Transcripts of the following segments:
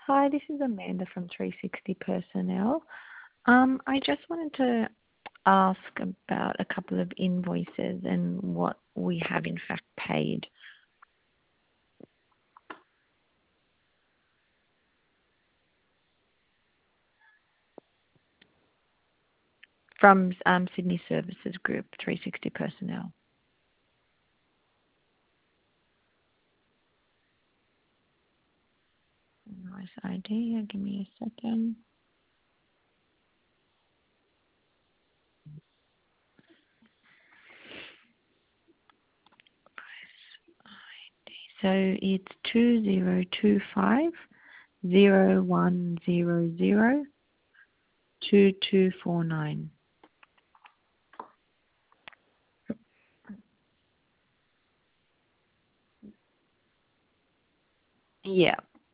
Hi, this is Amanda from 360 Personnel. I just wanted to ask about a couple of invoices and what we have in fact paid. From Sydney Services Group, 360 Personnel. Nice ID. Give me a second. So it's 2025-0100-2249. Yeah.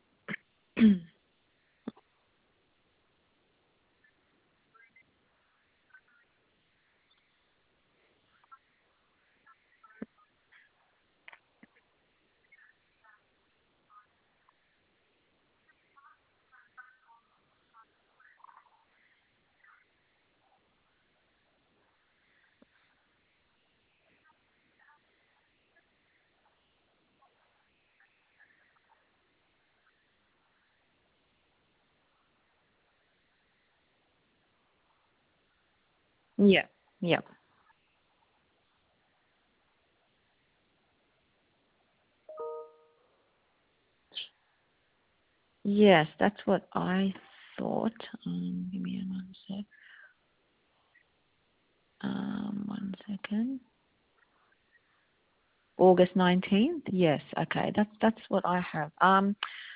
Yeah. Yeah. Yes, that's what I thought. Give me one sec. 1 second. August 19th? Yes, okay. That's what I have.